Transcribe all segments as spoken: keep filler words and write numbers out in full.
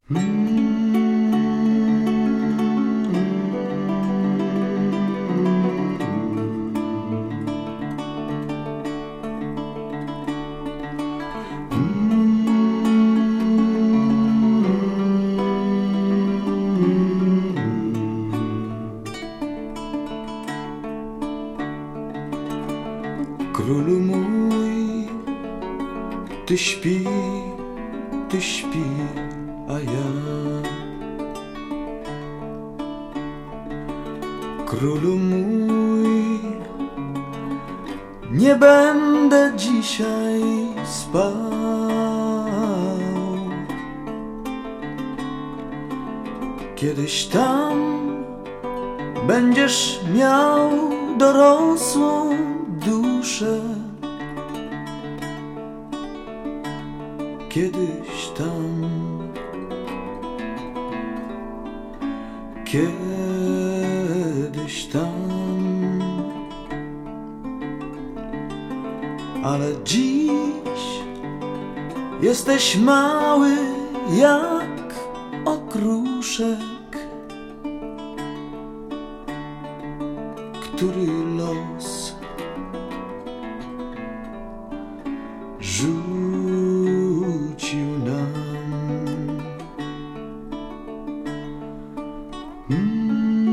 Królu mój, ty śpi, ty śpi, a ja Królu mój, nie będę dzisiaj spał. Kiedyś tam będziesz miał dorosłą duszę. Kiedyś tam, kiedyś tam, ale dziś jesteś mały jak okruszek, który los rzucił nam. Mm.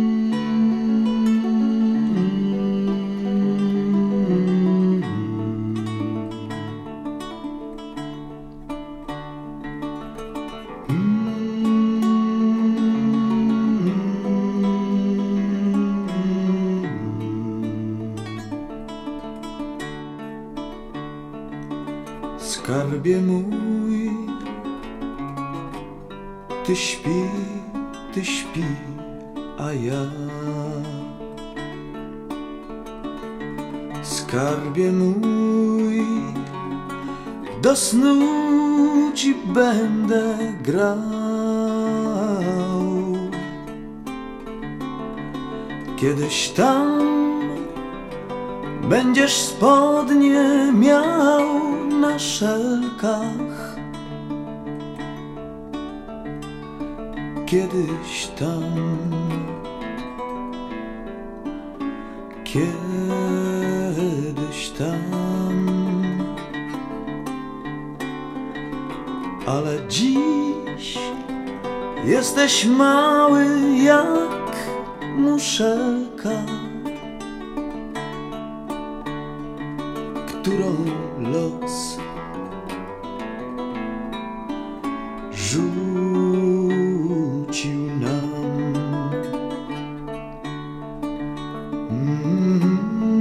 Skarbie mój, ty śpi, ty śpi, a ja skarbie mój, do snu ci będę grał. Kiedyś tam będziesz spodnie miał na szelkach. Kiedyś tam, kiedyś tam, ale dziś jesteś mały jak muszelka, którą los rzucił nam. Mm.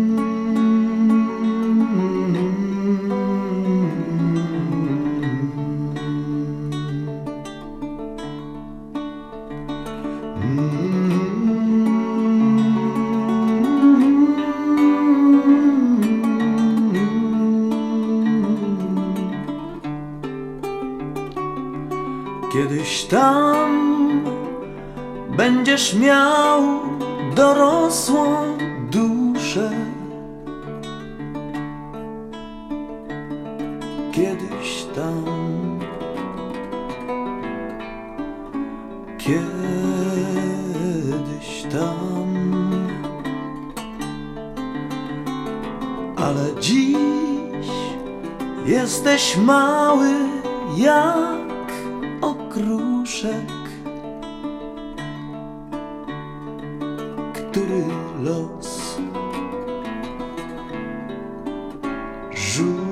Kiedyś tam będziesz miał dorosłą duszę. Kiedyś tam, kiedyś tam, ale dziś jesteś mały jak okruszek, który los rzucił.